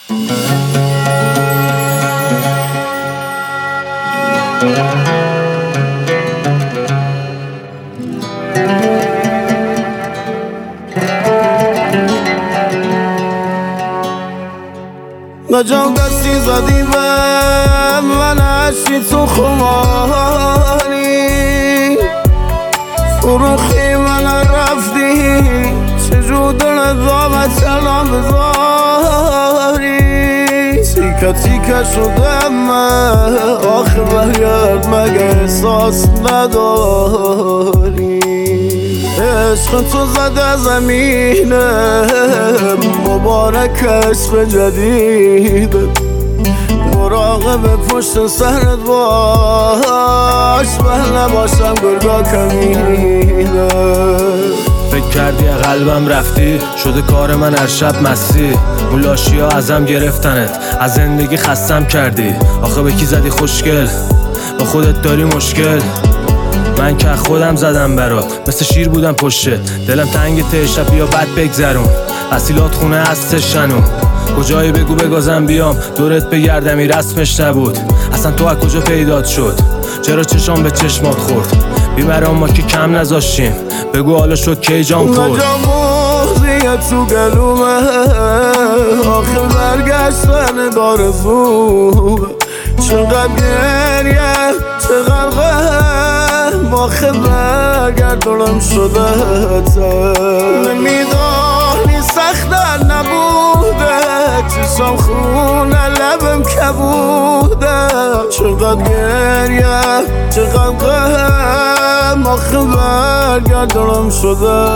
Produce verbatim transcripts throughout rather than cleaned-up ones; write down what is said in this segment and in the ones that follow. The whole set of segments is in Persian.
نجام دستی زدی به من عشقی تو خماری فروخی من رفتی چجور دل دامت سلام بذاری تیکه تیکه شدم آخه برگرد مگه احساس نداری عشق تو زده زمینه مبارک عشق جدید مراقب پشت سرت باش من نباشم گرگا کمینه فکر کردی قلبم رفتی شده کار من هر شب مستی اون لاشی ها ازم گرفتنت از زندگی خستم کردی آخه به کی زدی خوشگل با خودت داری مشکل من که خودم زدم برات مثل شیر بودم پشت دلم تنگ ته شب بیا بد بگذرون وسیلات خونه هستش شنو کجایی بگو بگازم بیام دورت بگردم این رسمش نبود اصلا تو از کجا پیدات شد چرا چشام به چشمات خورد بیمرام ما که کم نذاشتیم بگو حالا شد کی جام خورد اونجا موزیت تو گلومه آخه برگشتن دارزو چقدر گریه چقدر غم آخه برگردونم شده نمیدانی سختر نبوده چشم خونه لبم کبوده چقدر گریه چقدر غم آخه برگردونم شده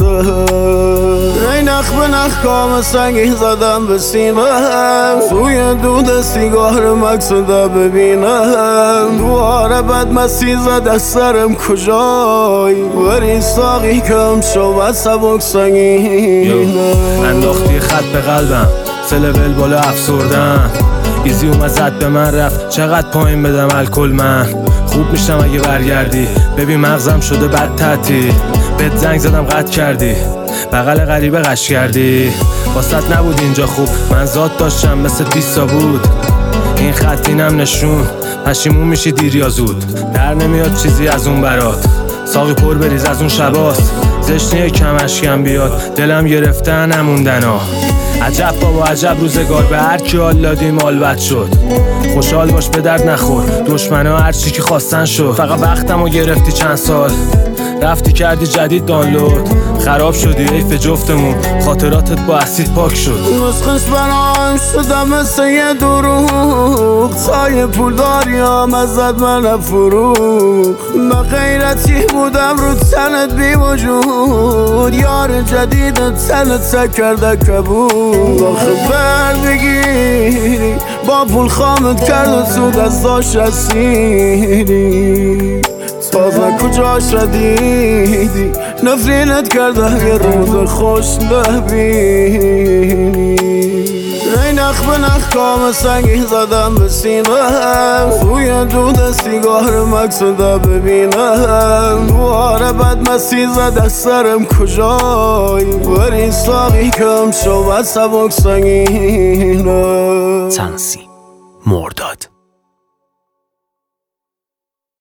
ای نخ به نخ کام سنگی زدم به سیمم توی دود سیگار مقصوده ببینم دواره بد مسی زده سرم کجایی بری ساقی کم شو و سبک سنگینه انداختی خط به قلبم سلول بالا افسردم ایزی اومد زد به من رفت چقدر پایین بدم الکل من خوب میشم اگه برگردی ببین مغزم شده بد تعطیل بهت زنگ زدم قطع کردی بغل غریبه قش کردی واسط نبود اینجا خوب من ذات داشتم مثل دیستا بود این خط اینم نشون پشیمون میشی دیر یا زود در نمیاد چیزی از اون برات ساقی پر بریز از اون شباست زشنیه کم اشکم بیاد دلم گرفته نموندن ها عجب بابا عجب روزگار به هر کی حال دادیم حال بد شد خوشحال باش به درد نخور دشمنا هر چی که خواستن شد فقط وقتمو گرفتی چند سال رفتی کردی جدید دانلود خراب شدی حیف جفتمون خاطراتت با اسید پاک شد نسخش برام شدم مثل یه دروغ سایه پول داریم ازت من فروخ من غیرتی بودم رو تنت بی وجود یار جدیدت تنت سکرده کبود آخه بردگیری با پول خامت کرد و سود از داشت رسیدی تازه کجاش ردیدی نفرینت کرده یه روز خوش نبینی ای نخ به نخ کام سنگی زدم به سینم توی دود سیگار مقصوده ببینم دواره بد مسی زده سرم کجایی بری ساقی کم شو و سبک سنگینه تنسی مرداد